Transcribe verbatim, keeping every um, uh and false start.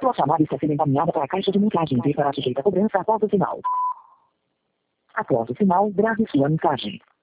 Sua chamada está sendo encaminhada para a caixa de mensagens e estará sujeita a cobrança após o sinal. Após o sinal, grave sua mensagem.